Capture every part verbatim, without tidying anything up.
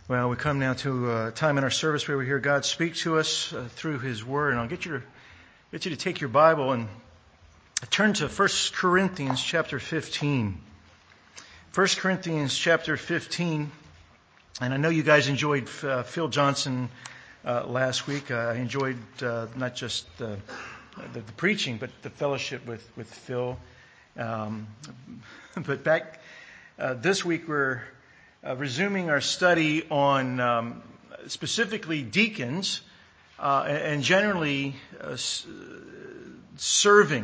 Well, we come now to a time in our service where we hear God speak to us uh, through His Word. And I'll get you, to, get you to take your Bible and turn to First Corinthians chapter fifteen. First Corinthians chapter fifteen. And I know you guys enjoyed uh, Phil Johnson uh, last week. Uh, I enjoyed uh, not just the, the, the preaching, but the fellowship with, with Phil. Um, but back uh, this week we're Uh, resuming our study on um, specifically deacons uh, and generally uh, s- serving.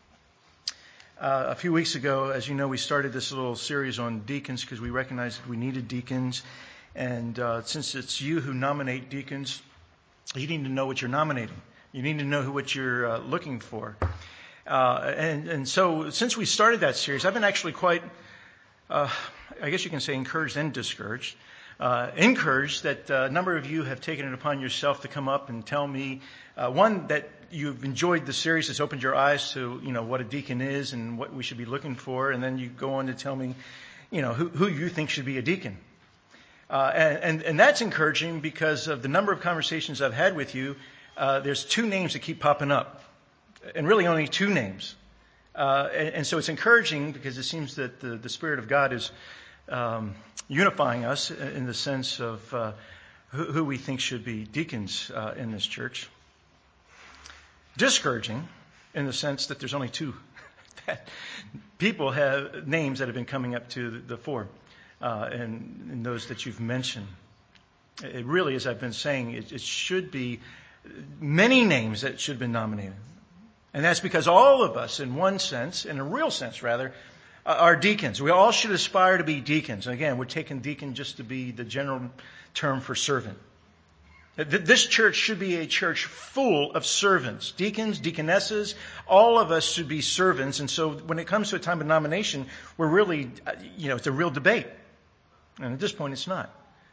Uh, a few weeks ago, as you know, we started this little series on deacons because we recognized that we needed deacons. And uh, since it's you who nominate deacons, you need to know what you're nominating. You need to know who, what you're uh, looking for. Uh, and, and so since we started that series, I've been actually quite... Uh, I guess you can say encouraged and discouraged. Uh, encouraged that uh, a number of you have taken it upon yourself to come up and tell me, uh, one, that you've enjoyed the series, it's opened your eyes to, you know, what a deacon is and what we should be looking for, and then you go on to tell me, you know, who, who you think should be a deacon. Uh, and, and, and that's encouraging because of the number of conversations I've had with you. Uh, there's two names that keep popping up, and really only two names. Uh, and, and so it's encouraging because it seems that the, the Spirit of God is um, unifying us in the sense of uh, who, who we think should be deacons uh, in this church. Discouraging in the sense that there's only two that people have names that have been coming up to the, the fore, uh, and, and those that you've mentioned. It really, as I've been saying, it, it should be many names that should have been nominated. And that's because all of us, in one sense, in a real sense rather, are deacons. We all should aspire to be deacons. And again, we're taking deacon just to be the general term for servant. This church should be a church full of servants. Deacons, deaconesses, all of us should be servants. And so when it comes to a time of nomination, we're really, you know, it's a real debate. And at this point, it's not.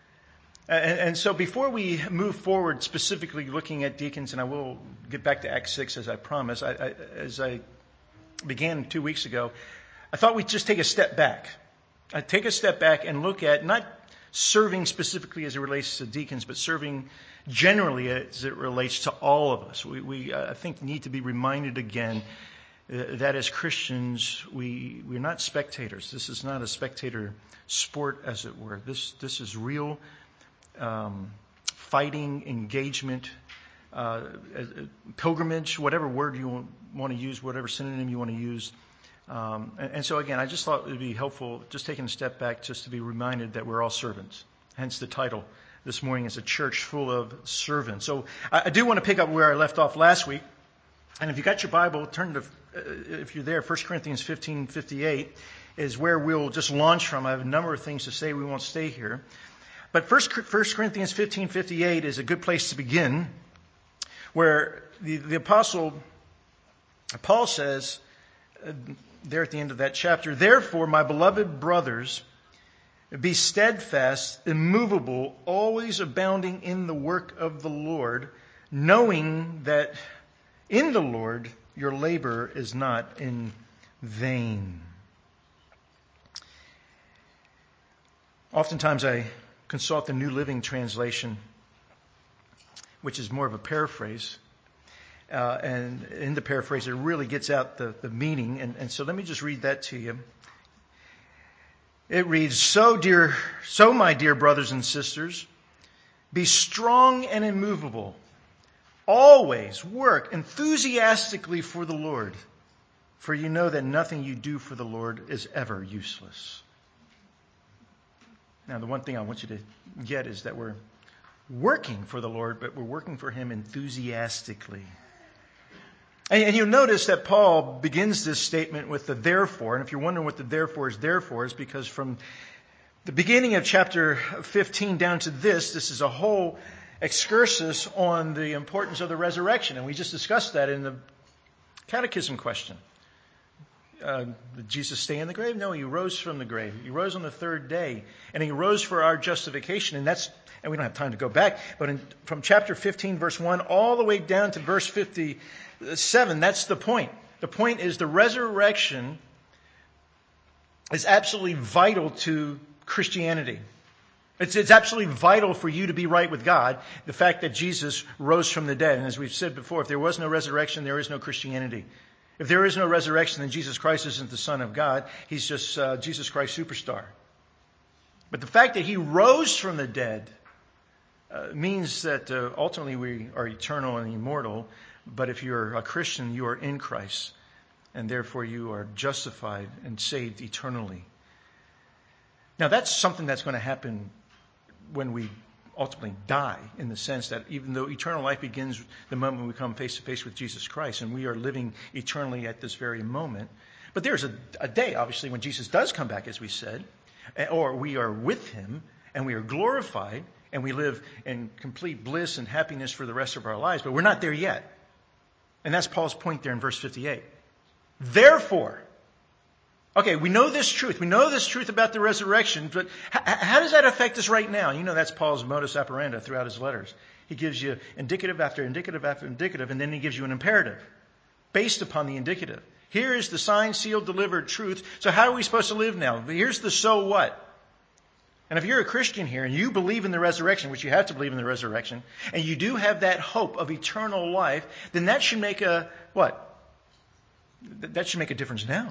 And, and so before we move forward, specifically looking at deacons, and I will get back to Acts six as I promised, I, I, as I began two weeks ago, I thought we'd just take a step back. I'd take a step back and look at not serving specifically as it relates to deacons, but serving generally as it relates to all of us. We, we uh, I think, need to be reminded again uh, that as Christians, we, we're not spectators. This is not a spectator sport, as it were. This, this is real Um, fighting, engagement, uh, pilgrimage, whatever word you want, want to use, whatever synonym you want to use. Um, and, and so again, I just thought it would be helpful just taking a step back just to be reminded that we're all servants. Hence the title this morning is A Church Full of Servants. So I, I do want to pick up where I left off last week. And if you got your Bible, turn to, uh, if you're there, First Corinthians fifteen fifty-eight is where we'll just launch from. I have a number of things to say. We won't stay here. But First Corinthians fifteen fifty-eight is a good place to begin, where the, the Apostle Paul says, uh, there at the end of that chapter, "Therefore, my beloved brothers, be steadfast, immovable, always abounding in the work of the Lord, knowing that in the Lord your labor is not in vain." Oftentimes I consult the New Living Translation, which is more of a paraphrase. Uh, and in the paraphrase, it really gets out the, the meaning. And, and so let me just read that to you. It reads, So dear, so my dear brothers and sisters, be strong and immovable. Always work enthusiastically for the Lord, for you know that nothing you do for the Lord is ever useless. Now, the one thing I want you to get is that we're working for the Lord, but we're working for Him enthusiastically. And, and you'll notice that Paul begins this statement with the therefore. And if you're wondering what the therefore is there for, is because from the beginning of chapter fifteen down to this, this is a whole excursus on the importance of the resurrection. And we just discussed that in the catechism question. Uh, did Jesus stay in the grave? No, He rose from the grave. He rose on the third day. And He rose for our justification. And that's, and we don't have time to go back, but in, from chapter fifteen, verse one, all the way down to verse fifty-seven, that's the point. The point is the resurrection is absolutely vital to Christianity. It's, it's absolutely vital for you to be right with God, the fact that Jesus rose from the dead. And as we've said before, if there was no resurrection, there is no Christianity. If there is no resurrection, then Jesus Christ isn't the Son of God. He's just uh, Jesus Christ superstar. But the fact that he rose from the dead uh, means that uh, ultimately we are eternal and immortal. But if you're a Christian, you are in Christ. And therefore you are justified and saved eternally. Now that's something that's going to happen when we ultimately die, in the sense that even though eternal life begins the moment we come face to face with Jesus Christ, and we are living eternally at this very moment. But there's a, a day, obviously, when Jesus does come back, as we said, or we are with him and we are glorified and we live in complete bliss and happiness for the rest of our lives. But we're not there yet. And that's Paul's point there in verse fifty-eight. Therefore, okay, we know this truth. We know this truth about the resurrection, but h- how does that affect us right now? You know, that's Paul's modus operandi throughout his letters. He gives you indicative after indicative after indicative, and then he gives you an imperative based upon the indicative. Here is the signed, sealed, delivered truth. So how are we supposed to live now? Here's the so what. And if you're a Christian here and you believe in the resurrection, which you have to believe in the resurrection, and you do have that hope of eternal life, then that should make a, what? That should make a difference now.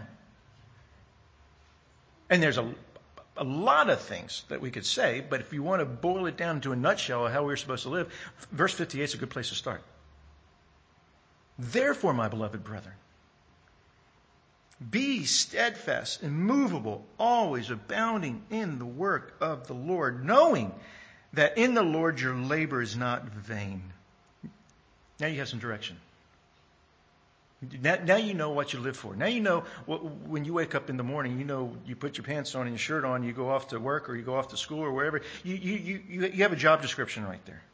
And there's a, a lot of things that we could say, but if you want to boil it down to a nutshell of how we're supposed to live, verse fifty-eight is a good place to start. Therefore, my beloved brethren, be steadfast, immovable, always abounding in the work of the Lord, knowing that in the Lord your labor is not vain. Now you have some direction. Now, now you know what you live for. Now you know what, when you wake up in the morning, you know you put your pants on and your shirt on, you go off to work or you go off to school or wherever. You, you, you, you have a job description right there.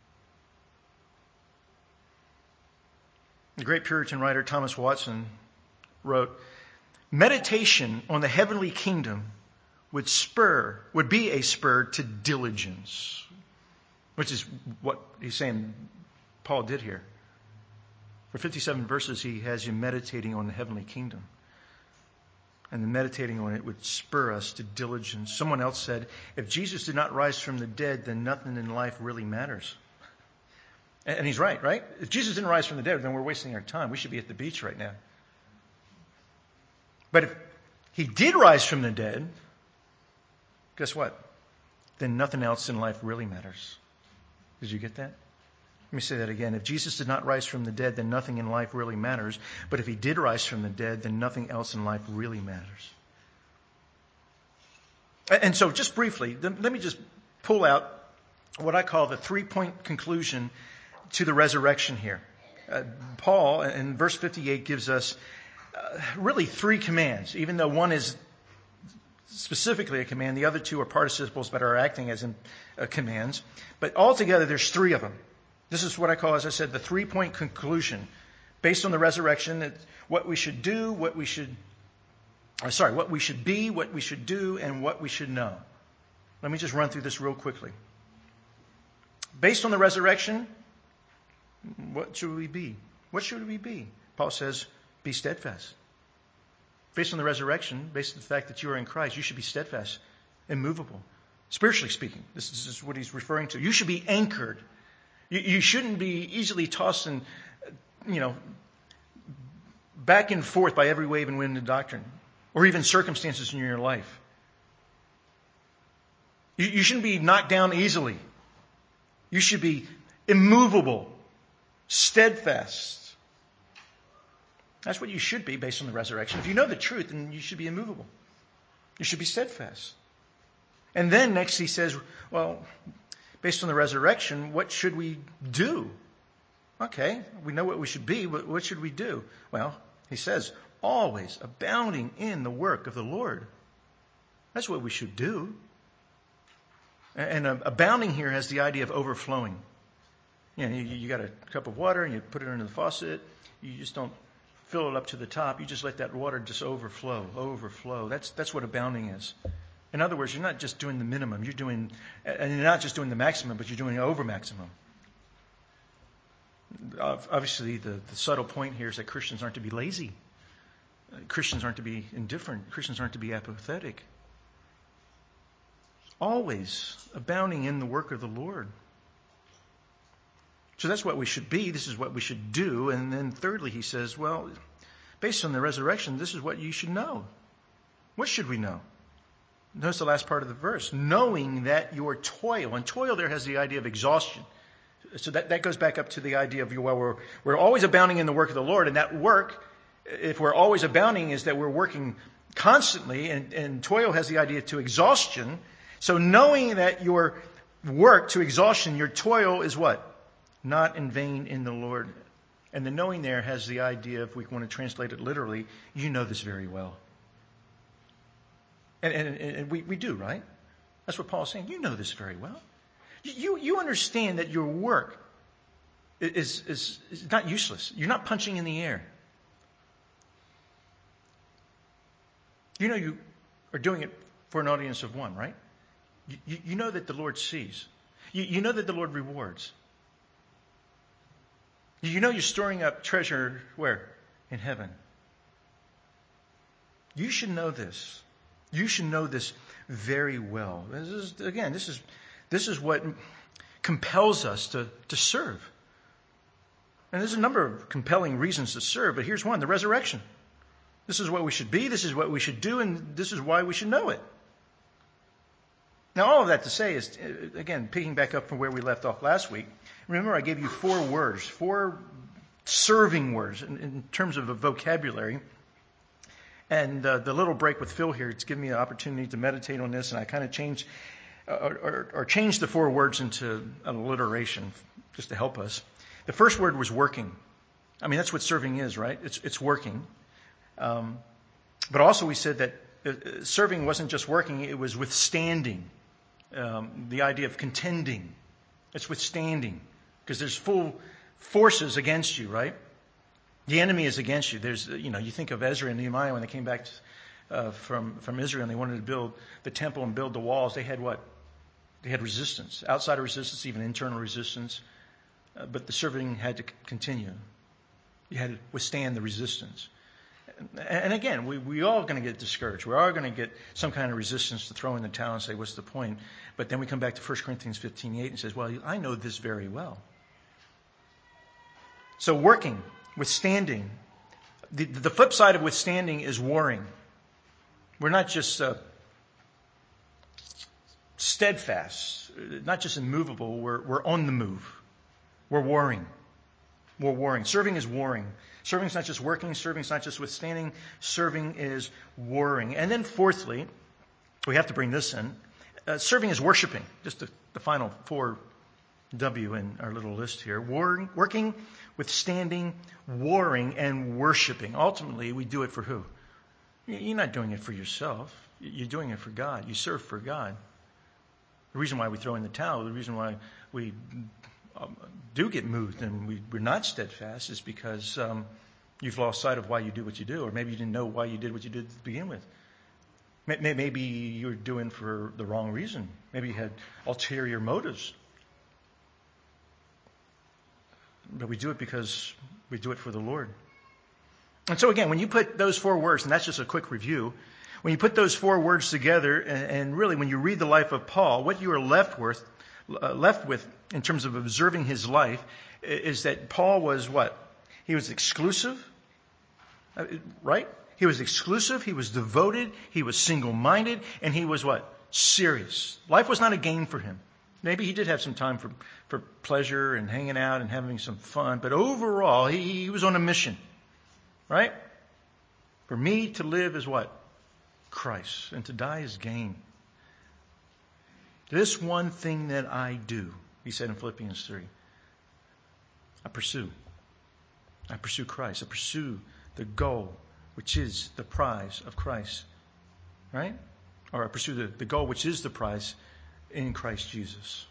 The great Puritan writer Thomas Watson wrote, meditation on the heavenly kingdom would spur, would be a spur to diligence, which is what he's saying Paul did here. For fifty-seven verses, he has you meditating on the heavenly kingdom. And the meditating on it would spur us to diligence. Someone else said, if Jesus did not rise from the dead, then nothing in life really matters. And he's right, right? If Jesus didn't rise from the dead, then we're wasting our time. We should be at the beach right now. But if he did rise from the dead, guess what? Then nothing else in life really matters. Did you get that? Let me say that again. If Jesus did not rise from the dead, then nothing in life really matters. But if he did rise from the dead, then nothing else in life really matters. And so just briefly, let me just pull out what I call the three-point conclusion to the resurrection here. Uh, Paul, in verse fifty-eight, gives us uh, really three commands, even though one is specifically a command. The other two are participles but are acting as in, uh, commands. But altogether, there's three of them. This is what I call, as I said, the three-point conclusion. Based on the resurrection, what we should do, what we should, or sorry, what we should be, what we should do, and what we should know. Let me just run through this real quickly. Based on the resurrection, what should we be? What should we be? Paul says, be steadfast. Based on the resurrection, based on the fact that you are in Christ, you should be steadfast, immovable. Spiritually speaking, this is what he's referring to. You should be anchored. You, you shouldn't be easily tossed and, you know, back and forth by every wave and wind of doctrine, or even circumstances in your life. You, you shouldn't be knocked down easily. You should be immovable, steadfast. That's what you should be based on the resurrection. If you know the truth, then you should be immovable. You should be steadfast. And then next he says, well, based on the resurrection, what should we do? Okay, we know what we should be, but what should we do? Well, he says, always abounding in the work of the Lord. That's what we should do. And abounding here has the idea of overflowing. You know, you, you got a cup of water and you put it under the faucet. You just don't fill it up to the top. You just let that water just overflow, overflow. That's that's what abounding is. In other words, you're not just doing the minimum. You're doing, and you're not just doing the maximum, but you're doing over maximum. Obviously, the, the subtle point here is that Christians aren't to be lazy. Christians aren't to be indifferent. Christians aren't to be apathetic. always abounding in the work of the Lord. So that's what we should be. This is what we should do. And then thirdly, he says, well, based on the resurrection, this is what you should know. What should we know? Notice the last part of the verse. Knowing that your toil, and toil there has the idea of exhaustion. So that, that goes back up to the idea of, well, we're, we're always abounding in the work of the Lord. And that work, if we're always abounding, is that we're working constantly. And, and toil has the idea to exhaustion. So knowing that your work to exhaustion, your toil is what? Not in vain in the Lord. And the knowing there has the idea, if we want to translate it literally, you know this very well. And, and, and we, we do, right? That's what Paul's saying. You know this very well. You, you understand that your work is, is, is not useless. You're not punching in the air. You know you are doing it for an audience of one, right? You, you, you know that the Lord sees. You, you know that the Lord rewards. You know you're storing up treasure where? In heaven. You should know this. You should know this very well. This is, again, this is this is what compels us to, to serve. And there's a number of compelling reasons to serve, but here's one, the resurrection. This is what we should be, this is what we should do, and this is why we should know it. Now, all of that to say is, again, picking back up from where we left off last week, remember I gave you four words, four serving words in, in terms of a vocabulary. And uh, the little break with Phil here, it's given me an opportunity to meditate on this, and I kind of changed uh, or, or changed the four words into an alliteration just to help us. The first word was working. I mean, that's what serving is, right? It's it's working. Um, but also we said that uh, serving wasn't just working, it was withstanding. Um, the idea of contending. It's withstanding. Because there's full forces against you, right? The enemy is against you. There's, you know, you think of Ezra and Nehemiah when they came back uh, from, from Israel and they wanted to build the temple and build the walls. They had what? They had resistance. Outside resistance, even internal resistance. Uh, but the serving had to c- continue. You had to withstand the resistance. And, and again, we, we all going to get discouraged. We are going to get some kind of resistance to throw in the towel and say, what's the point? But then we come back to First Corinthians fifteen eight and says, well, I know this very well. So working, withstanding. The, the flip side of withstanding is warring. We're not just uh, steadfast, not just immovable. We're, we're on the move. We're warring. We're warring. Serving is warring. Serving is not just working. Serving is not just withstanding. Serving is warring. And then fourthly, we have to bring this in. Uh, serving is worshiping. Just the, the final four W in our little list here. Warring, working, withstanding, warring, and worshiping. Ultimately, we do it for who? You're not doing it for yourself. You're doing it for God. You serve for God. The reason why we throw in the towel, the reason why we um, do get moved and we, we're not steadfast is because um, you've lost sight of why you do what you do, or maybe you didn't know why you did what you did to begin with. Maybe you're doing for the wrong reason. Maybe you had ulterior motives. But we do it because we do it for the Lord. And so again, when you put those four words, and that's just a quick review, when you put those four words together, and, and really when you read the life of Paul, what you are left with, uh, left with in terms of observing his life is that Paul was what? He was exclusive, right? He was exclusive, he was devoted, he was single-minded, and he was what? Serious. Life was not a game for him. Maybe he did have some time for, for pleasure and hanging out and having some fun, but overall, he, he was on a mission, right? For me to live is what? Christ, and to die is gain. This one thing that I do, he said in Philippians three, I pursue. I pursue Christ. I pursue the goal, which is the prize of Christ, right? Or I pursue the, the goal, which is the prize in Christ Jesus.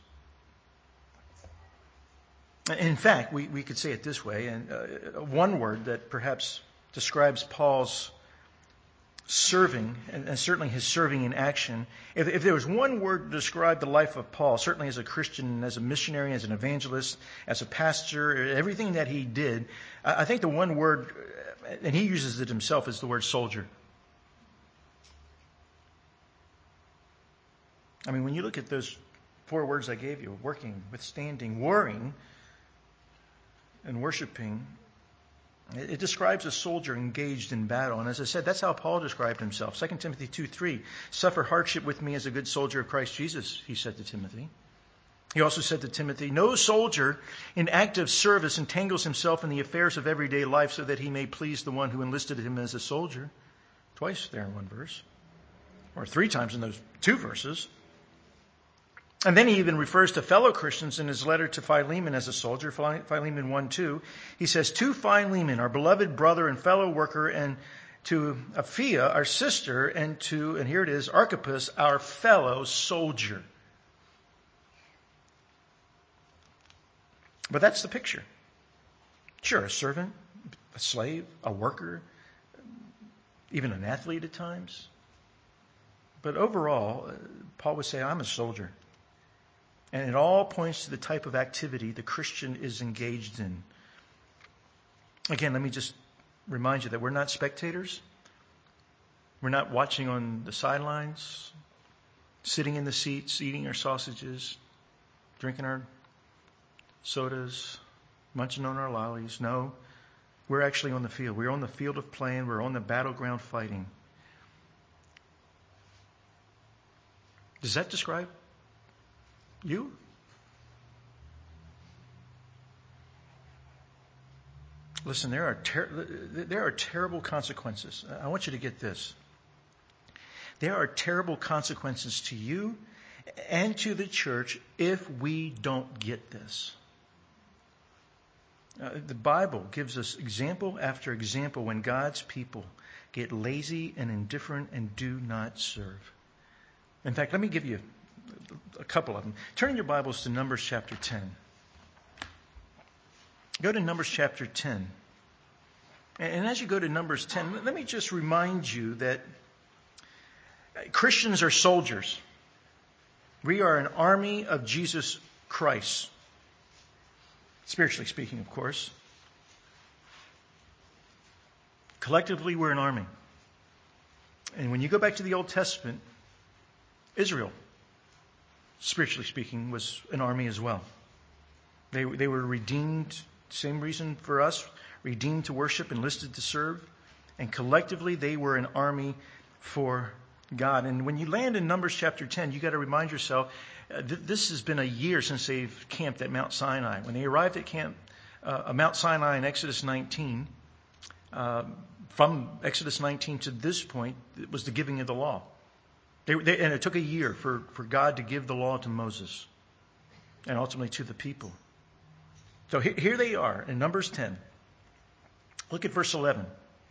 In fact, we, we could say it this way, and uh, one word that perhaps describes Paul's serving, and, and certainly his serving in action. If, if there was one word to describe the life of Paul, certainly as a Christian, as a missionary, as an evangelist, as a pastor, everything that he did, I, I think the one word, and he uses it himself, is the word soldier. I mean, when you look at those four words I gave you, working, withstanding, warring, and worshiping, it, it describes a soldier engaged in battle. And as I said, that's how Paul described himself. Second Timothy two three, suffer hardship with me as a good soldier of Christ Jesus, he said to Timothy. He also said to Timothy, no soldier in active service entangles himself in the affairs of everyday life so that he may please the one who enlisted him as a soldier. Twice there in one verse. Or three times in those two verses. And then he even refers to fellow Christians in his letter to Philemon as a soldier. Philemon one two. He says, to Philemon, our beloved brother and fellow worker, and to Apphia, our sister, and to, and here it is, Archippus, our fellow soldier. But that's the picture. Sure, a servant, a slave, a worker, even an athlete at times. But overall, Paul would say, I'm a soldier. And it all points to the type of activity the Christian is engaged in. Again, let me just remind you that we're not spectators. We're not watching on the sidelines, sitting in the seats, eating our sausages, drinking our sodas, munching on our lollies. No, we're actually on the field. We're on the field of playing. We're on the battleground fighting. Does that describe you? Listen, there are ter- there are terrible consequences. I want you to get this. There are terrible consequences to you and to the church if we don't get this. Uh, the Bible gives us example after example when God's people get lazy and indifferent and do not serve. In fact, let me give you a couple of them. Turn your Bibles to Numbers chapter ten. Go to Numbers chapter ten. And as you go to Numbers ten, let me just remind you that Christians are soldiers. We are an army of Jesus Christ. Spiritually speaking, of course. Collectively, we're an army. And when you go back to the Old Testament, Israel, spiritually speaking, was an army as well. They, they were redeemed, same reason for us, redeemed to worship, enlisted to serve. And collectively, they were an army for God. And when you land in Numbers chapter ten, you got to remind yourself, uh, th- this has been a year since they've camped at Mount Sinai. When they arrived at camp, uh, Mount Sinai in Exodus nineteen, uh, from Exodus nineteen to this point, it was the giving of the law. They, they, and it took a year for, for God to give the law to Moses and ultimately to the people. So here, here they are in Numbers ten. Look at verse eleven.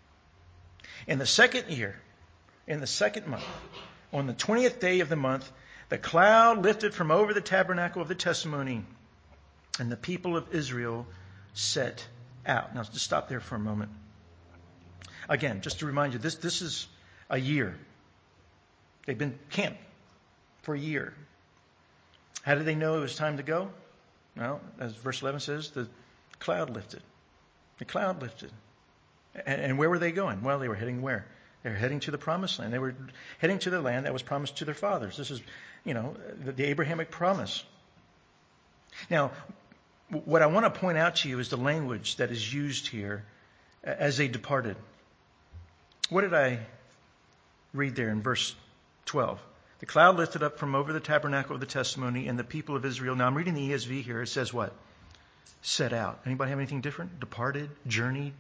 In the second year, in the second month, on the twentieth day of the month, the cloud lifted from over the tabernacle of the testimony, and the people of Israel set out. Now, just stop there for a moment. Again, just to remind you, this, this is a year. They've been camped for a year. How did they know it was time to go? Well, as verse eleven says, the cloud lifted. The cloud lifted. And, and where were they going? Well, they were heading where? They were heading to the promised land. They were heading to the land that was promised to their fathers. This is, you know, the, the Abrahamic promise. Now, what I want to point out to you is the language that is used here as they departed. What did I read there in verse twelve? The cloud lifted up from over the tabernacle of the testimony, and the people of Israel. Now I'm reading the E S V here. It says what? Set out. Anybody have anything different? Departed, journeyed.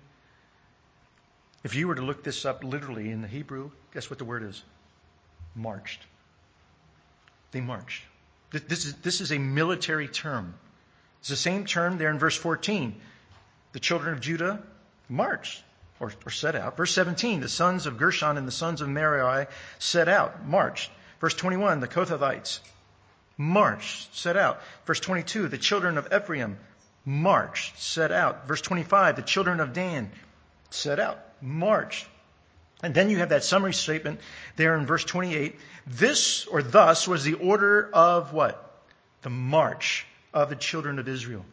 If you were to look this up literally in the Hebrew, guess what the word is? Marched. They marched. This is, this is a military term. It's the same term there in verse fourteen. The children of Judah marched or, or set out. Verse seventeen, the sons of Gershon and the sons of Merari set out, marched. Verse twenty-one, the Kohathites marched, set out. Verse twenty-two, the children of Ephraim marched, set out. Verse twenty-five, the children of Dan set out, marched. And then you have that summary statement there in verse twenty-eight. This or thus was the order of what? The march of the children of Israel.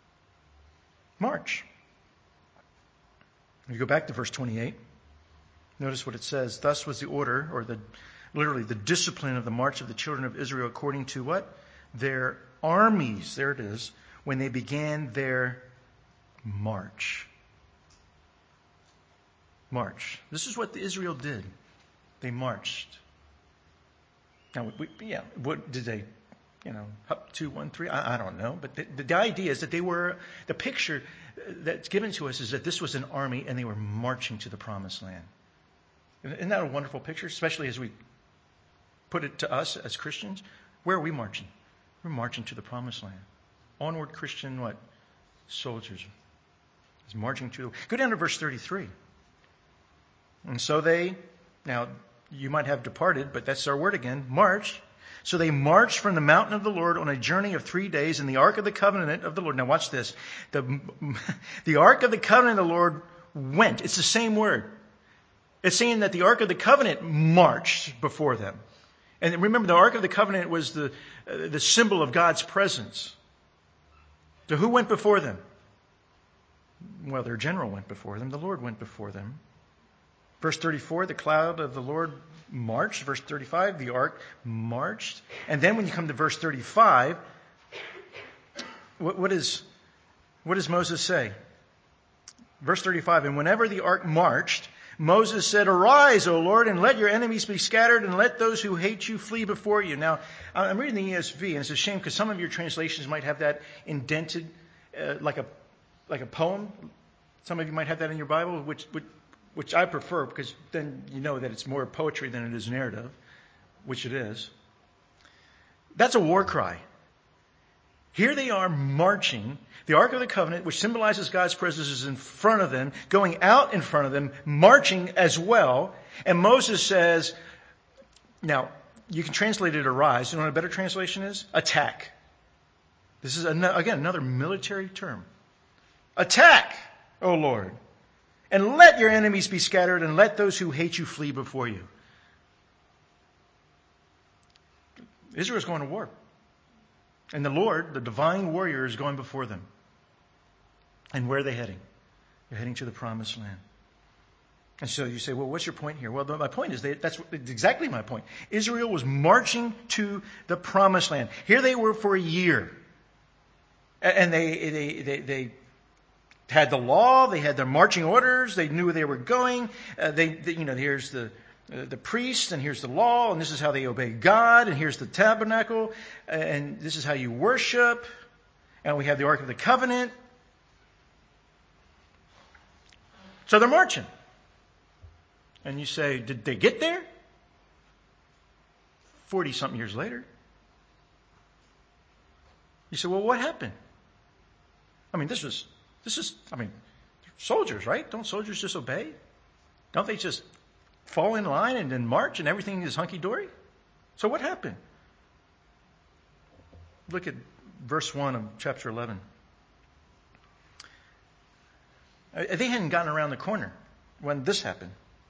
March. If you go back to verse twenty-eight, Notice what it says. Thus was the order, or the literally the discipline of the march of the children of Israel according to what? Their armies. There it is. When they began their march. March. This is what Israel did. They marched. Now, we, yeah, what did they, you know, up two, one, three? I, I don't know. But the, the idea is that they were, the picture that's given to us is that this was an army and they were marching to the promised land. Isn't that a wonderful picture? Especially as we put it to us as Christians. Where are we marching? We're marching to the promised land. Onward Christian what? Soldiers. Is marching to. Go down to verse thirty-three. And so they, now you might have departed, but that's our word again, march. So they marched from the mountain of the Lord on a journey of three days in the ark of the covenant of the Lord. Now watch this. The, the ark of the covenant of the Lord went. It's the same word. It's saying that the ark of the covenant marched before them. And remember, the ark of the covenant was the, uh, the symbol of God's presence. So who went before them? Well, their general went before them. The Lord went before them. Verse thirty-four, the cloud of the Lord marched. Verse thirty-five, the ark marched. And then when you come to verse thirty-five, what, what, is, what does Moses say? Verse thirty-five, and whenever the ark marched, Moses said, arise, O Lord, and let your enemies be scattered, and let those who hate you flee before you. Now, I'm reading the E S V, and it's a shame because some of your translations might have that indented uh, like a like a poem. Some of you might have that in your Bible, which, which which I prefer because then you know that it's more poetry than it is narrative, which it is. That's a war cry. Here they are marching. The Ark of the Covenant, which symbolizes God's presence, is in front of them, going out in front of them, marching as well. And Moses says, now, you can translate it arise. You know what a better translation is? Attack. This is, again, another military term. Attack, O Lord. And let your enemies be scattered, and let those who hate you flee before you. Israel's going to war. And the Lord, the divine warrior, is going before them. And where are they heading? They're heading to the promised land. And so you say, well, what's your point here? Well, my point is, they, that's exactly my point. Israel was marching to the promised land. Here they were for a year. And they, they, they, they had the law, they had their marching orders, they knew where they were going. Uh, they, they, you know, here's the uh, the priests, and here's the law, and this is how they obey God, and here's the tabernacle, and this is how you worship, and we have the Ark of the Covenant. So they're marching. And you say, did they get there? Forty-something years later. You say, well, what happened? I mean, this was, this is, I mean, soldiers, right? Don't soldiers just obey? Don't they just fall in line and then march and everything is hunky-dory? So what happened? Look at verse one of chapter eleven. They hadn't gotten around the corner when this happened.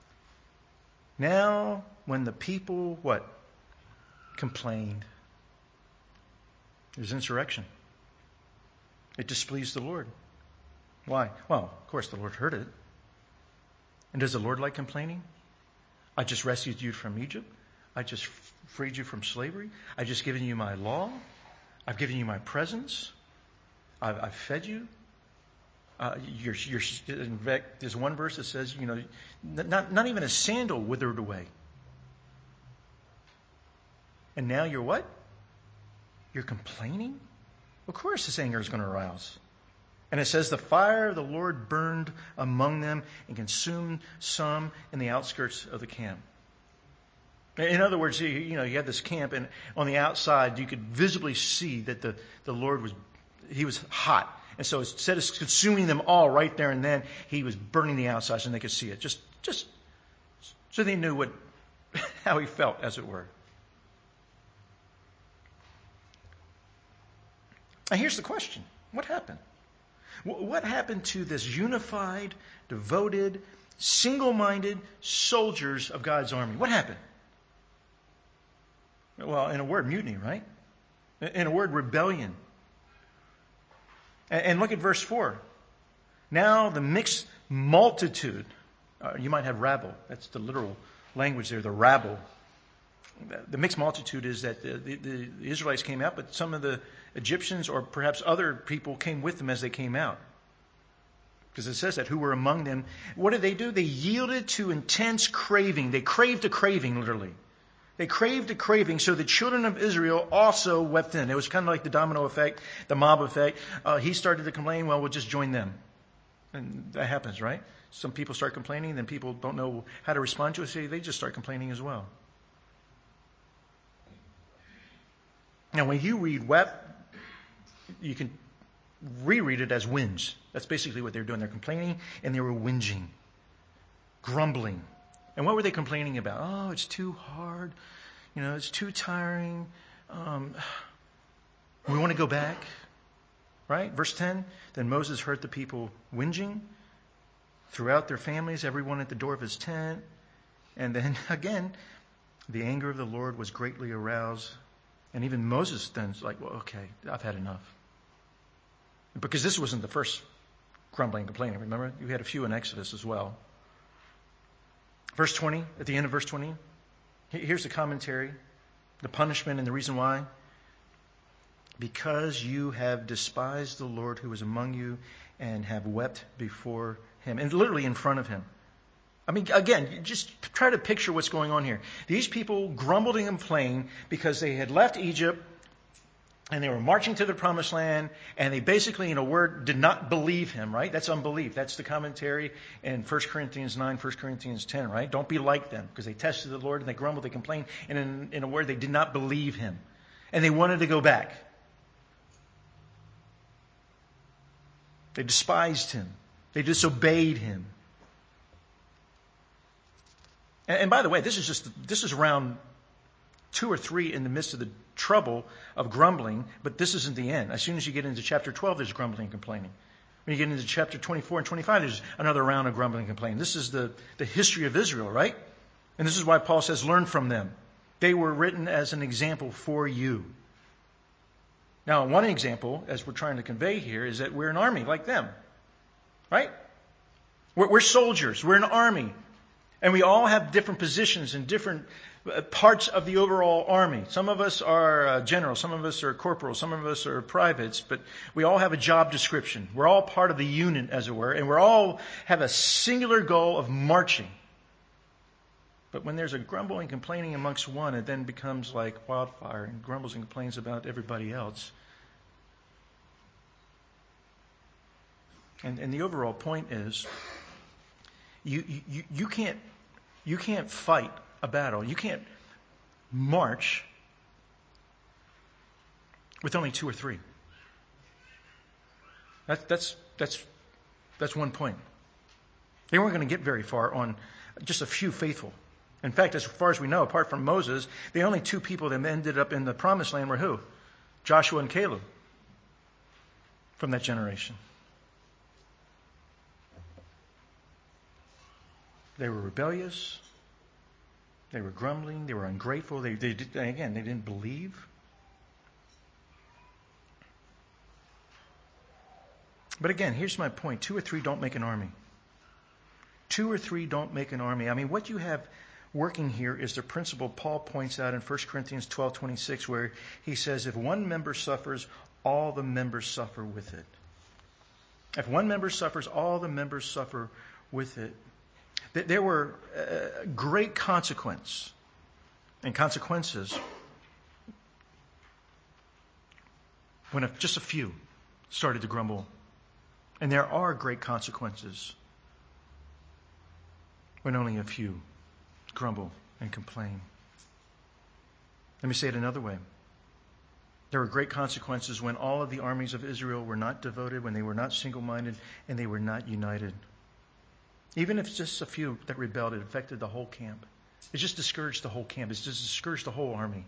Now, when the people, what? Complained. There's insurrection. It displeased the Lord. Why? Well, of course, the Lord heard it. And does the Lord like complaining? I just rescued you from Egypt. I just freed you from slavery. I've just given you my law. I've given you my presence. I've, I've fed you. Uh, you're, you're, in fact, there's one verse that says, you know, not, not even a sandal withered away. And now you're what? You're complaining? Of course his anger is going to arouse. And it says the fire of the Lord burned among them and consumed some in the outskirts of the camp. In other words, you, you know, you had this camp, and on the outside you could visibly see that the, the Lord was, he was hot. And so instead of consuming them all right there and then, he was burning the outsides and they could see it. Just, just so they knew what, how he felt, as it were. And here's the question. What happened? What happened to this unified, devoted, single-minded soldiers of God's army? What happened? Well, in a word, mutiny, right? In a word, rebellion. And look at verse four. Now the mixed multitude, Uh, you might have rabble. That's the literal language there, the rabble. The mixed multitude is that the, the, the Israelites came out, but some of the Egyptians or perhaps other people came with them as they came out. Because it says that, who were among them. What did they do? They yielded to intense craving. They craved a craving, literally. They craved a craving, so the children of Israel also wept in. It was kind of like the domino effect, the mob effect. Uh, he started to complain, well, we'll just join them. And that happens, right? Some people start complaining, then people don't know how to respond to it, so they just start complaining as well. Now, when you read wept, you can reread it as whinge. That's basically what they were doing. They're complaining and they were whinging, grumbling. And what were they complaining about? Oh, it's too hard. You know, it's too tiring. Um, we want to go back. Right? Verse ten. Then Moses heard the people whinging throughout their families, everyone at the door of his tent. And then again, the anger of the Lord was greatly aroused. And even Moses then's like, well, okay, I've had enough. Because this wasn't the first grumbling and complaining. Remember? You had a few in Exodus as well. Verse twenty, at the end of verse twenty, here's the commentary, the punishment and the reason why. Because you have despised the Lord who is among you and have wept before him. And literally in front of him. I mean, again, just try to picture what's going on here. These people grumbled and complained because they had left Egypt and they were marching to the promised land, and they basically, in a word, did not believe him, right? That's unbelief. That's the commentary in First Corinthians nine, First Corinthians ten, right? Don't be like them, because they tested the Lord and they grumbled, they complained, and in, in a word, they did not believe him. And they wanted to go back. They despised him. They disobeyed him. And, and by the way, this is just, this is around two or three in the midst of the trouble of grumbling, but this isn't the end. As soon as you get into chapter twelve, there's grumbling and complaining. When you get into chapter twenty-four and twenty-five, there's another round of grumbling and complaining. This is the, the history of Israel, right? And this is why Paul says, learn from them. They were written as an example for you. Now, one example, as we're trying to convey here, is that we're an army like them, right? We're, we're soldiers. We're an army. And we all have different positions and different parts of the overall army. Some of us are uh, generals, some of us are corporals, some of us are privates, but we all have a job description. We're all part of the unit, as it were, and we all have a singular goal of marching. But when there's a grumbling and complaining amongst one, it then becomes like wildfire and grumbles and complains about everybody else. And, and the overall point is, you, you, you can't you can't fight a battle. You can't march with only two or three. That, that's that's that's one point. They weren't going to get very far on just a few faithful. In fact, as far as we know, apart from Moses, the only two people that ended up in the promised land were who? Joshua and Caleb from that generation. They were rebellious. They were grumbling. They were ungrateful. They, they did, again, they didn't believe. But again, here's my point. Two or three don't make an army. Two or three don't make an army. I mean, what you have working here is the principle Paul points out in First Corinthians twelve twenty-six, where he says, if one member suffers, all the members suffer with it. If one member suffers, all the members suffer with it. There were uh, great consequence and consequences when a, just a few started to grumble. And there are great consequences when only a few grumble and complain. Let me say it another way. There were great consequences when all of the armies of Israel were not devoted, when they were not single-minded, and they were not united. Even if it's just a few that rebelled, it affected the whole camp. It just discouraged the whole camp. It just discouraged the whole army.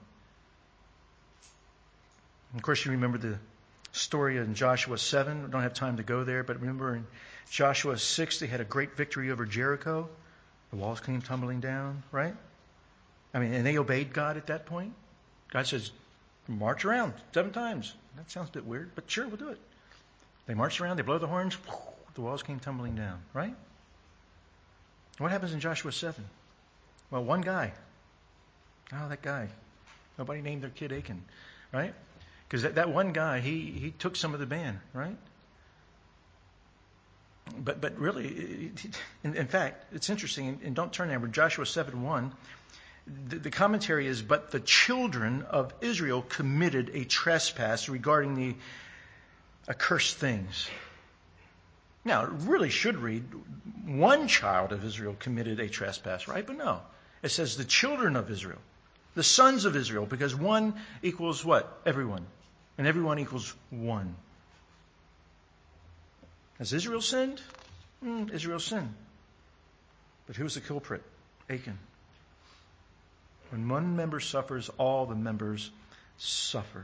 And of course, you remember the story in Joshua seven. We don't have time to go there, but remember in Joshua six, they had a great victory over Jericho. The walls came tumbling down, right? I mean, and they obeyed God at that point. God says, march around seven times. That sounds a bit weird, but sure, we'll do it. They marched around, they blow the horns, the walls came tumbling down, right? What happens in Joshua seven? Well, one guy. Oh, that guy. Nobody named their kid Achan, right? Because that, that one guy, he, he took some of the ban, right? But but really, in, in fact, it's interesting, and don't turn there, but Joshua seven one, the, the commentary is, but the children of Israel committed a trespass regarding the accursed things. Now, it really should read, one child of Israel committed a trespass, right? But no. It says the children of Israel, the sons of Israel, because one equals what? Everyone. And everyone equals one. Has Israel sinned? Mm, Israel sinned. But who's the culprit? Achan. When one member suffers, all the members suffer.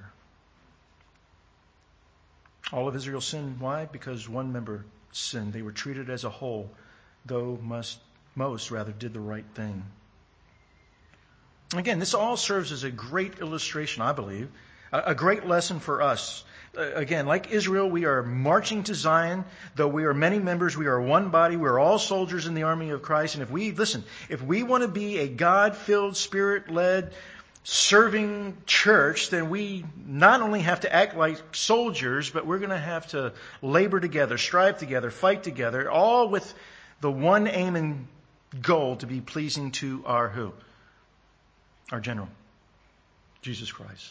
All of Israel sinned. Why? Because one member sinned. They were treated as a whole, though must, most rather did the right thing. Again, this all serves as a great illustration, I believe, a great lesson for us. Again, like Israel, we are marching to Zion. Though we are many members, we are one body. We are all soldiers in the army of Christ. And if we, listen, if we want to be a God-filled, Spirit-led, serving church, then we not only have to act like soldiers, but we're going to have to labor together, strive together, fight together, all with the one aim and goal to be pleasing to our who? Our general, Jesus Christ.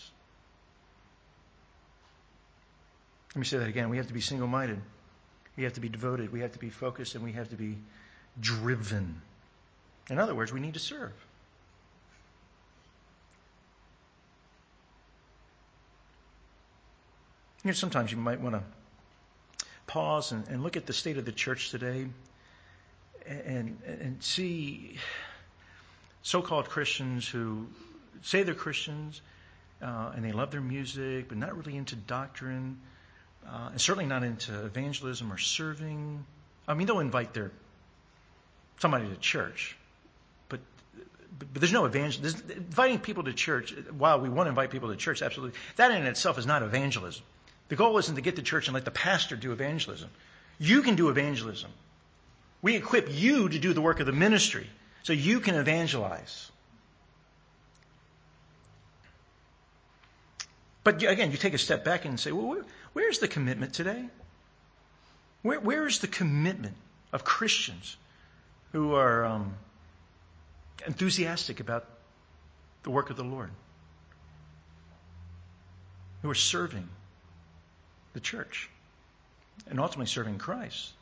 Let me say that again. We have to be single-minded. We have to be devoted. We have to be focused, and we have to be driven. In other words, we need to serve. You know, sometimes you might want to pause and, and look at the state of the church today and, and see so-called Christians who say they're Christians uh, and they love their music, but not really into doctrine, uh, and certainly not into evangelism or serving. I mean, they'll invite their somebody to church, but but, but there's no evangelism. Inviting people to church, while we want to invite people to church, absolutely, that in itself is not evangelism. The goal isn't to get to church and let the pastor do evangelism. You can do evangelism. We equip you to do the work of the ministry so you can evangelize. But again, you take a step back and say, well, where, where's the commitment today? Where, where is the commitment of Christians who are um, enthusiastic about the work of the Lord, who are serving the church and ultimately serving Christ?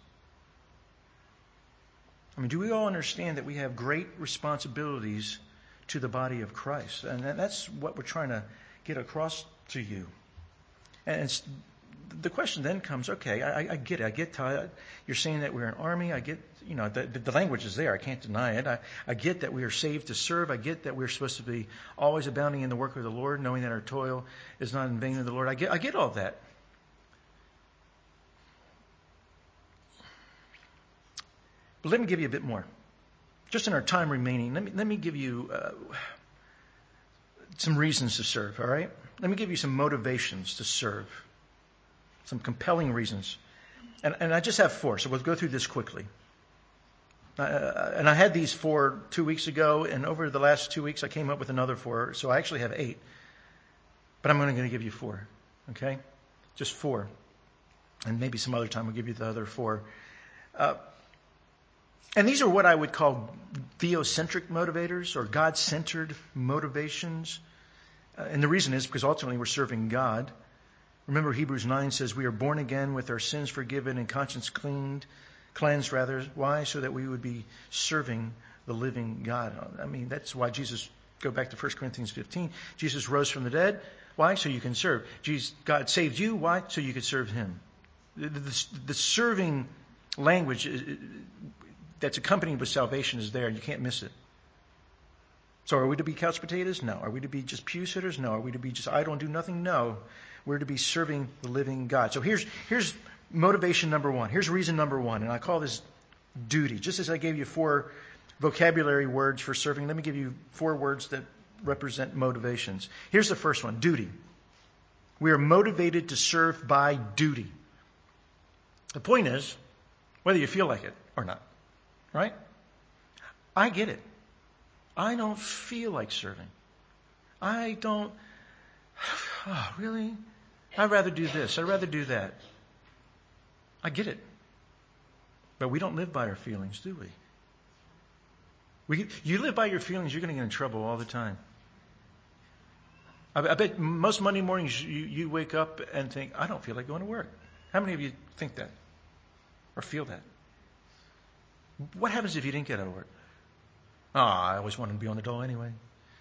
I mean, do we all understand that we have great responsibilities to the body of Christ? And that's what we're trying to get across to you. And it's, the question then comes, okay, I, I get it. I get to, you're saying that we're an army. I get, you know, the, the language is there. I can't deny it. I, I get that we are saved to serve. I get that we're supposed to be always abounding in the work of the Lord, knowing that our toil is not in vain in the Lord. I get, I get all that. But let me give you a bit more. Just in our time remaining, let me, let me give you uh, some reasons to serve, all right? Let me give you some motivations to serve, some compelling reasons. And, and I just have four, so we'll go through this quickly. Uh, and I had these four two weeks ago, and over the last two weeks I came up with another four, so I actually have eight. But I'm only going to give you four, okay? Just four. And maybe some other time we'll give you the other four. Uh, And these are what I would call theocentric motivators or God-centered motivations. Uh, and the reason is because ultimately we're serving God. Remember Hebrews nine says we are born again with our sins forgiven and conscience cleaned, cleansed rather. Why? So that we would be serving the living God. I mean, that's why Jesus, go back to First Corinthians fifteen, Jesus rose from the dead. Why? So you can serve. Jesus, God saved you. Why? So you could serve Him. The, the, the serving language that's accompanied with salvation is there, and you can't miss it. So are we to be couch potatoes? No. Are we to be just pew sitters? No. Are we to be just idle and do nothing? No. We're to be serving the living God. So here's here's motivation number one. Here's reason number one, and I call this duty. Just as I gave you four vocabulary words for serving, let me give you four words that represent motivations. Here's the first one, duty. We are motivated to serve by duty. The point is, whether you feel like it or not. Right? I get it. I don't feel like serving. I don't, oh, really? I'd rather do this. I'd rather do that. I get it. But we don't live by our feelings, do we? we you live by your feelings, you're going to get in trouble all the time. I, I bet most Monday mornings you, you wake up and think, I don't feel like going to work. How many of you think that? Or feel that? What happens if you didn't get out of work? Oh, I always wanted to be on the dole anyway.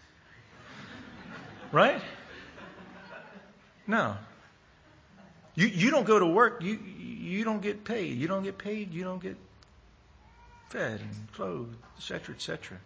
Right? No. You you don't go to work, you you don't get paid. You don't get paid, you don't get fed and clothed, et cetera, et cetera.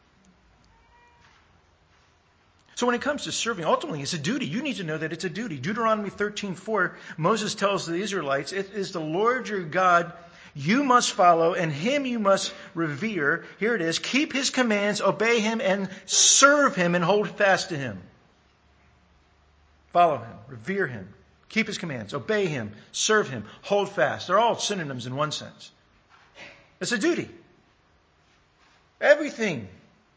So when it comes to serving, ultimately it's a duty. You need to know that it's a duty. Deuteronomy thirteen four, Moses tells the Israelites, it is the Lord your God you must follow, and him you must revere. Here it is. Keep his commands, obey him, and serve him, and hold fast to him. Follow him, revere him, keep his commands, obey him, serve him, hold fast. They're all synonyms in one sense. It's a duty. Everything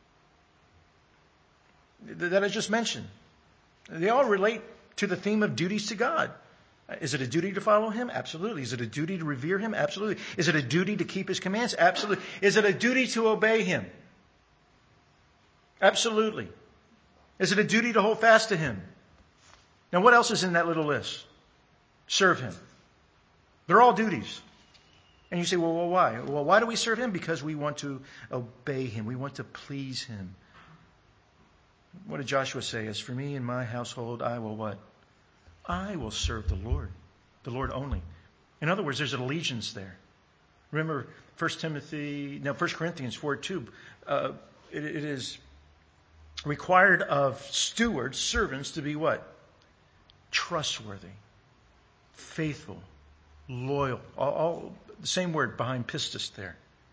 that I just mentioned, they all relate to the theme of duties to God. Is it a duty to follow him? Absolutely. Is it a duty to revere him? Absolutely. Is it a duty to keep his commands? Absolutely. Is it a duty to obey him? Absolutely. Is it a duty to hold fast to him? Now, what else is in that little list? Serve him. They're all duties. And you say, well, well, why? Well, why do we serve him? Because we want to obey him. We want to please him. What did Joshua say? As for me and my household, I will what? I will serve the Lord. The Lord only. In other words, there's an allegiance there. Remember First Timothy, no, First Corinthians four two. Uh, it, it is required of stewards, servants, to be what? Trustworthy, faithful, loyal. All, all the same word behind pistis there.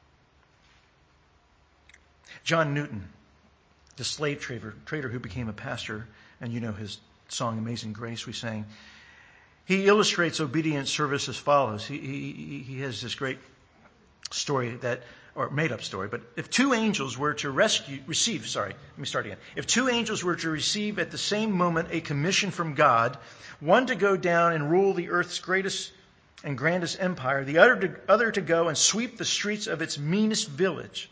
John Newton, the slave trader, trader who became a pastor, and you know his song Amazing Grace we sang. He illustrates obedient service as follows. He, he, he has this great story that, or made up story, but if two angels were to rescue, receive, sorry, let me start again. If two angels were to receive at the same moment a commission from God, one to go down and rule the earth's greatest and grandest empire, the other to, other to go and sweep the streets of its meanest village,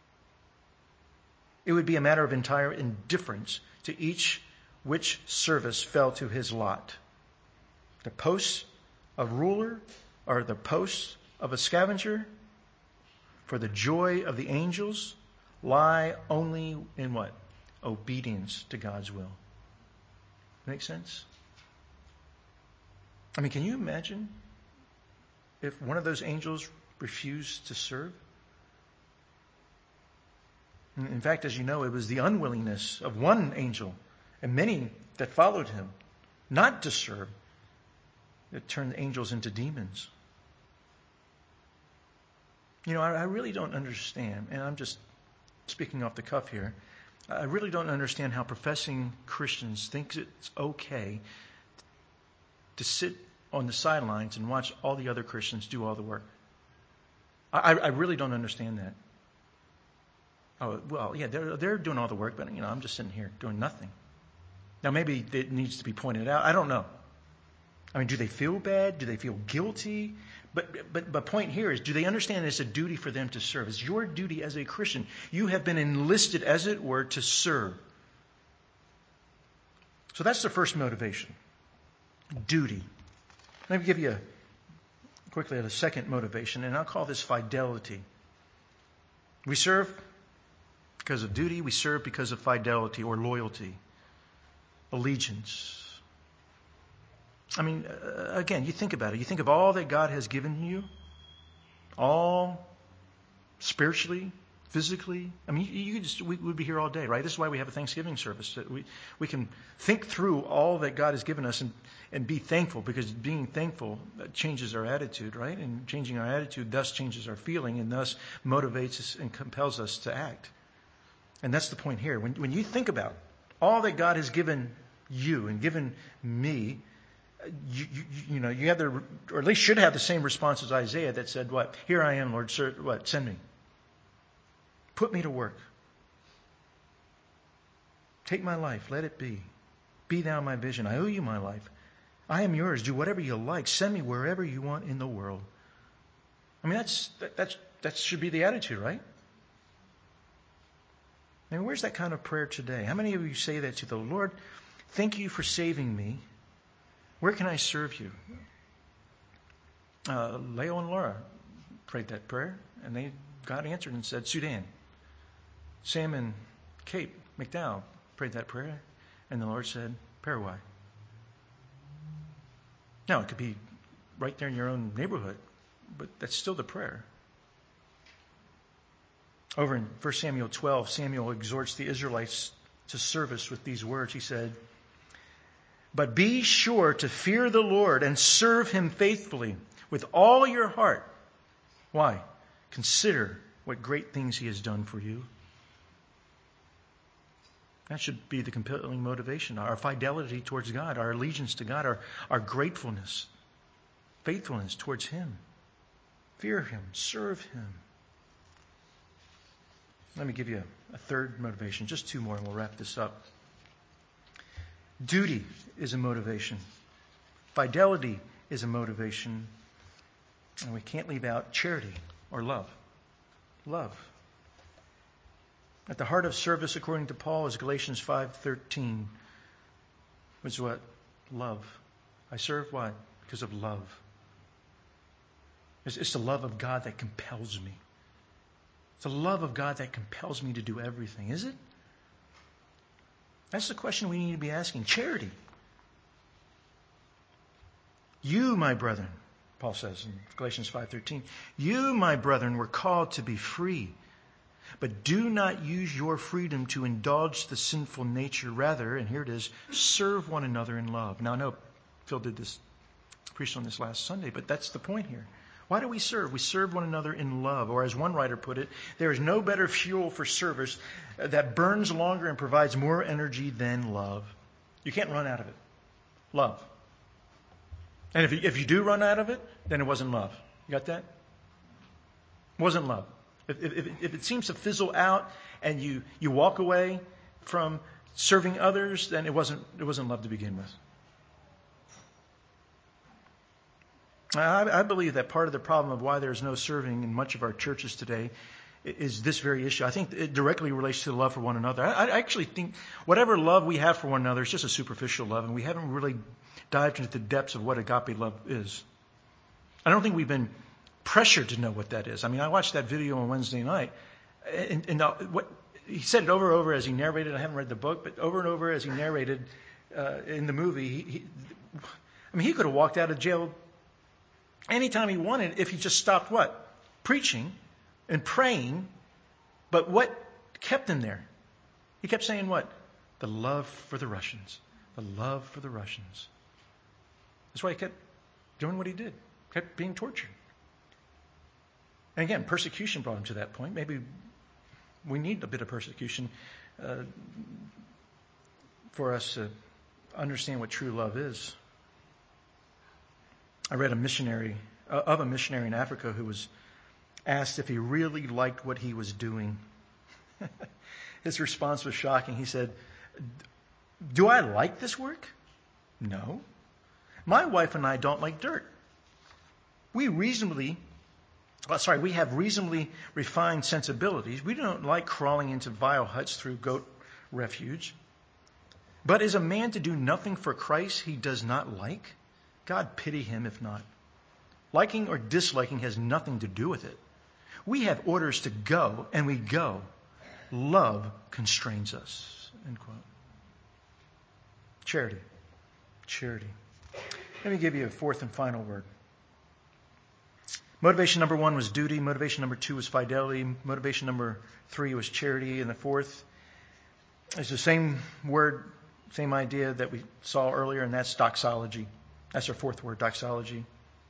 it would be a matter of entire indifference to each which service fell to his lot. The post of ruler or the post of a scavenger, for the joy of the angels lie only in what? Obedience to God's will. Make sense? I mean, can you imagine if one of those angels refused to serve? In fact, as you know, it was the unwillingness of one angel and many that followed him not to serve that turned the angels into demons. You know, I, I really don't understand, and I'm just speaking off the cuff here, I really don't understand how professing Christians think it's okay to sit on the sidelines and watch all the other Christians do all the work. I, I really don't understand that. Oh, well, yeah, they're, they're doing all the work, but, you know, I'm just sitting here doing nothing. Now, maybe it needs to be pointed out. I don't know. I mean, do they feel bad? Do they feel guilty? But but but point here is, do they understand it's a duty for them to serve? It's your duty as a Christian. You have been enlisted, as it were, to serve. So that's the first motivation. Duty. Let me give you a, quickly a second motivation, and I'll call this fidelity. We serve because of duty. We serve because of fidelity or loyalty. Allegiance. I mean, uh, again, you think about it. You think of all that God has given you, all spiritually, physically. I mean, you, you could just, we would be here all day, right? This is why we have a Thanksgiving service. That we, we can think through all that God has given us and, and be thankful, because being thankful changes our attitude, right? And changing our attitude thus changes our feeling and thus motivates us and compels us to act. And that's the point here. When, when you think about all that God has given you and given me, you, you, you know, you have the, or at least should have the same response as Isaiah that said, what? Here I am, Lord, sir, what? Send me. Put me to work. Take my life. Let it be. Be thou my vision. I owe you my life. I am yours. Do whatever you like. Send me wherever you want in the world. I mean, that's that, that's, that should be the attitude, right? I mean, where's that kind of prayer today? How many of you say that to the Lord? Thank you for saving me. Where can I serve you? Uh, Leo and Laura prayed that prayer, and they God answered and said, Sudan. Sam and Kate McDowell prayed that prayer, and the Lord said, Paraguay. Now, it could be right there in your own neighborhood, but that's still the prayer. Over in First Samuel twelve, Samuel exhorts the Israelites to service with these words. He said, but be sure to fear the Lord and serve him faithfully with all your heart. Why? Consider what great things he has done for you. That should be the compelling motivation. Our fidelity towards God, our allegiance to God, our, our gratefulness, faithfulness towards him. Fear him, serve him. Let me give you a, a third motivation, just two more, and we'll wrap this up. Duty is a motivation. Fidelity is a motivation. And we can't leave out charity or love. Love. At the heart of service, according to Paul, is Galatians five thirteen. Which is what? Love. I serve why? Because of love. It's, it's the love of God that compels me. It's the love of God that compels me to do everything. Is it? That's the question we need to be asking. Charity. You, my brethren, Paul says in Galatians five thirteen, you, my brethren, were called to be free. But do not use your freedom to indulge the sinful nature. Rather, and here it is, serve one another in love. Now, I know Phil did this, preached on this last Sunday, but that's the point here. Why do we serve? We serve one another in love. Or as one writer put it, there is no better fuel for service that burns longer and provides more energy than love. You can't run out of it. Love. And if you, if you do run out of it, then it wasn't love. You got that? It wasn't love. If, if, if it seems to fizzle out and you, you walk away from serving others, then it wasn't it wasn't love to begin with. I, I believe that part of the problem of why there's no serving in much of our churches today is this very issue. I think it directly relates to the love for one another. I, I actually think whatever love we have for one another is just a superficial love, and we haven't really dived into the depths of what agape love is. I don't think we've been pressured to know what that is. I mean, I watched that video on Wednesday night, and, and uh, what he said it over and over as he narrated. I haven't read the book, but over and over as he narrated uh, in the movie. He, he, I mean, he could have walked out of jail anytime he wanted if he just stopped what? Preaching and praying. But what kept him there? He kept saying what? The love for the Russians. The love for the Russians. That's why he kept doing what he did. Kept being tortured. And again, persecution brought him to that point. Maybe we need a bit of persecution uh, for us to understand what true love is. I read a missionary, uh, of a missionary in Africa who was asked if he really liked what he was doing. His response was shocking. He said, do I like this work? No. My wife and I don't like dirt. We reasonably Well, sorry, we have reasonably refined sensibilities. We don't like crawling into vile huts through goat refuge. But is a man to do nothing for Christ he does not like? God pity him if not. Liking or disliking has nothing to do with it. We have orders to go, and we go. Love constrains us. End quote. Charity. Charity. Let me give you a fourth and final word. Motivation number one was duty. Motivation number two was fidelity. Motivation number three was charity. And the fourth is the same word, same idea that we saw earlier, and that's doxology. That's our fourth word, doxology.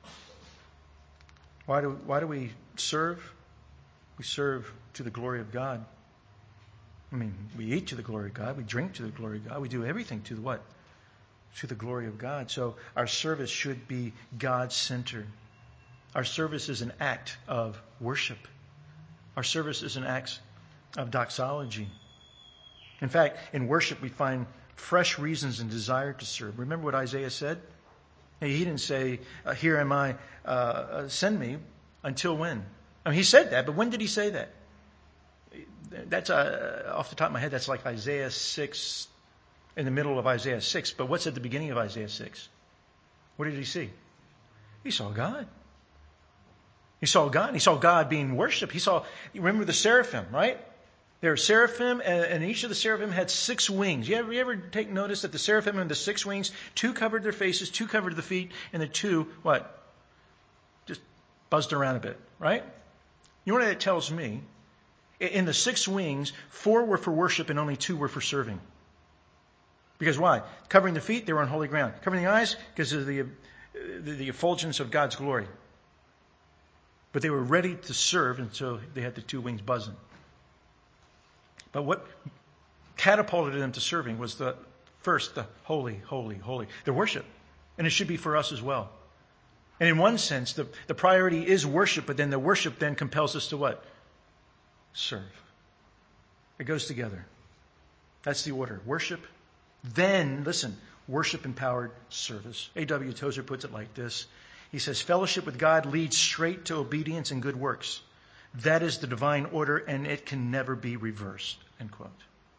Why do, why do we serve? We serve to the glory of God. I mean, we eat to the glory of God. We drink to the glory of God. We do everything to the what? To the glory of God. So our service should be God-centered. Our service is an act of worship. Our service is an act of doxology. In fact, in worship we find fresh reasons and desire to serve. Remember what Isaiah said? He didn't say, uh, here am I, uh, send me, until when? I mean, he said that, but when did he say that? That's uh, off the top of my head, that's like Isaiah six, in the middle of Isaiah six. But what's at the beginning of Isaiah six? What did he see? He saw God. He saw God. He saw God being worshipped. He saw, you remember the seraphim, right? There are seraphim, and, and each of the seraphim had six wings. You ever, you ever take notice that the seraphim and the six wings, two covered their faces, two covered the feet, and the two, what? Just buzzed around a bit, right? You know what that tells me? In the six wings, four were for worship and only two were for serving. Because why? Covering the feet, they were on holy ground. Covering the eyes, because of the, the, the effulgence of God's glory. But they were ready to serve until they had the two wings buzzing. But what catapulted them to serving was the first, the holy, holy, holy. The worship. And it should be for us as well. And in one sense, the, the priority is worship, but then the worship then compels us to what? Serve. It goes together. That's the order. Worship, then, listen, worship-empowered service. A W Tozer puts it like this. He says, fellowship with God leads straight to obedience and good works. That is the divine order, and it can never be reversed. End quote.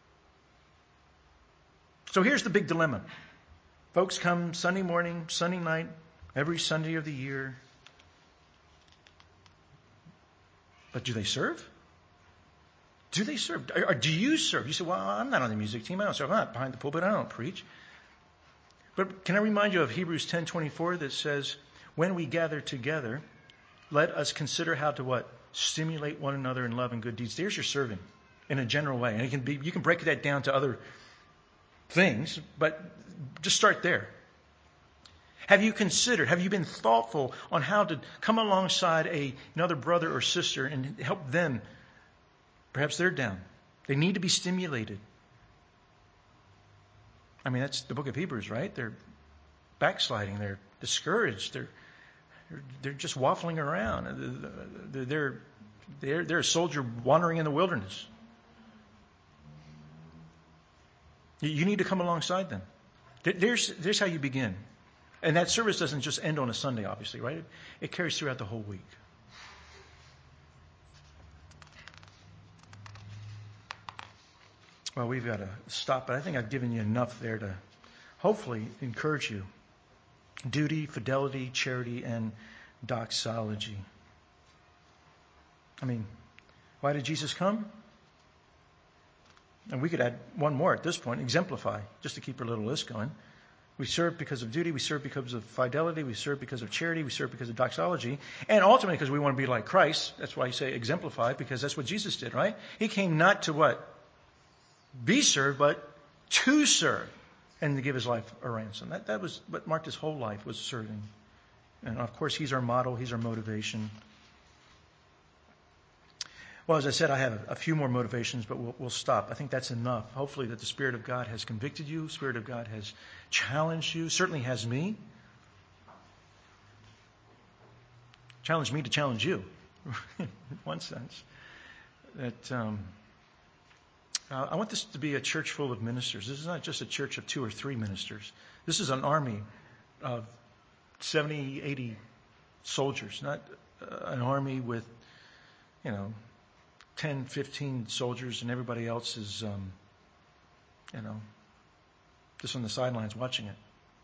So here's the big dilemma. Folks come Sunday morning, Sunday night, every Sunday of the year. But do they serve? Do they serve? Or do you serve? You say, well, I'm not on the music team. I don't serve. I'm not behind the pulpit. I don't preach. But can I remind you of Hebrews ten twenty-four that says, when we gather together, let us consider how to what? Stimulate one another in love and good deeds. There's your serving in a general way. And it can be, you can break that down to other things, but just start there. Have you considered, have you been thoughtful on how to come alongside a, another brother or sister and help them? Perhaps they're down. They need to be stimulated. I mean, that's the book of Hebrews, right? They're backsliding. They're discouraged. They're they're just waffling around. They're they're they're a soldier wandering in the wilderness. You need to come alongside them. There's there's how you begin, and that service doesn't just end on a Sunday, obviously, right? It, it carries throughout the whole week. Well, we've got to stop, but I think I've given you enough there to hopefully encourage you. Duty, fidelity, charity, and doxology. I mean, why did Jesus come? And we could add one more at this point, exemplify, just to keep our little list going. We serve because of duty, we serve because of fidelity, we serve because of charity, we serve because of doxology, and ultimately because we want to be like Christ. That's why you say exemplify, because that's what Jesus did, right? He came not to what? Be served, but to serve, and to give his life a ransom. That, that was what marked his whole life, was serving. And of course, he's our model, he's our motivation. Well, as I said, I have a, a few more motivations, but we'll, we'll stop. I think that's enough. Hopefully that the Spirit of God has convicted you, the Spirit of God has challenged you, certainly has me. Challenged me to challenge you, in one sense. That... Um, Uh, I want this to be a church full of ministers. This is not just a church of two or three ministers. This is an army of seventy, eighty soldiers, not uh, an army with, you know, ten, fifteen soldiers and everybody else is, um, you know, just on the sidelines watching it.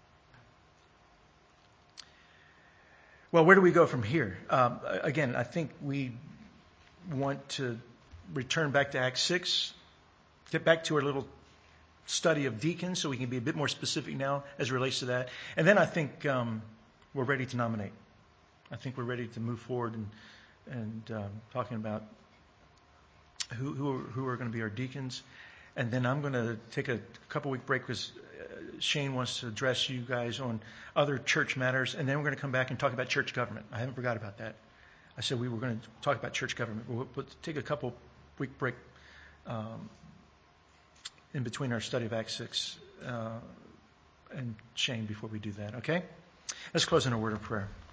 Well, where do we go from here? Um, again, I think we want to return back to Acts six. Get back to our little study of deacons so we can be a bit more specific now as it relates to that. And then I think um, we're ready to nominate. I think we're ready to move forward and, and um, talking about who, who, are, who are going to be our deacons. And then I'm going to take a couple week break because Shane wants to address you guys on other church matters. And then we're going to come back and talk about church government. I haven't forgot about that. I said we were going to talk about church government. We'll, we'll take a couple week break um, in between our study of Acts six uh, and Shane before we do that, okay? Let's close in a word of prayer.